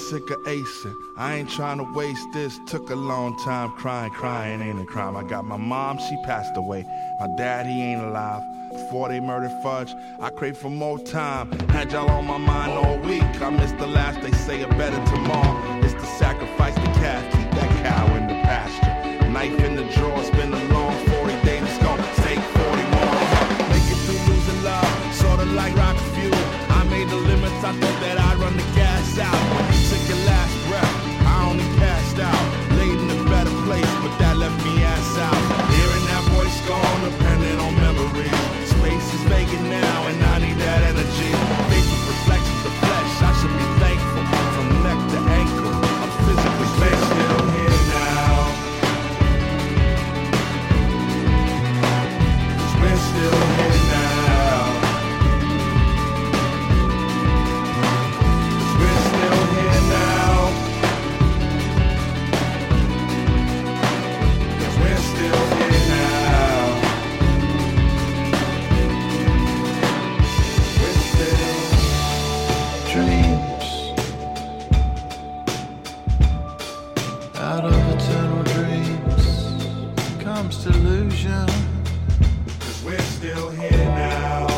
sick of acing. I ain't trying to waste this. Took a long time crying ain't a crime. I got my mom, she passed away. My dad, he ain't alive. Before they murdered Fudge, I crave for more time. Had y'all on my mind all week. I missed the last, they say a better tomorrow. It's to sacrifice the calf, keep that cow in the pasture. Knife in the drawer, it's been a long 40 days, it's gonna take 40 more. Make it through losing love, sorta like rock fuel. I made the limits, I thought that I'd run the gas out. When you took your last breath, I only passed out. Laid in a better place, but that left me ass out. Hearing that voice gone, depending on memories. Space is vacant now, and I need that energy. Faces reflections of flesh, I should be thankful. From neck to ankle, I'm physically still here now. 'Cause we're still here now. 'Cause we're still here now. 'Cause we're still here now. Dreams out of eternal dreams comes delusion. 'Cause we're still here now.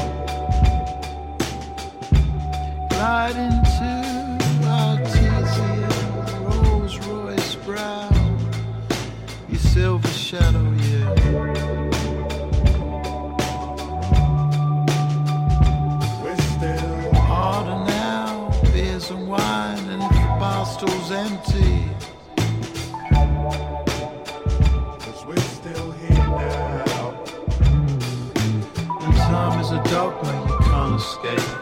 Glide into Artesia, Rolls Royce brow, your silver shadow, yeah. We're still, Harder now, beers and wine, and if the bar stool's empty, 'cause we're still here now. and time is a dogma you can't escape.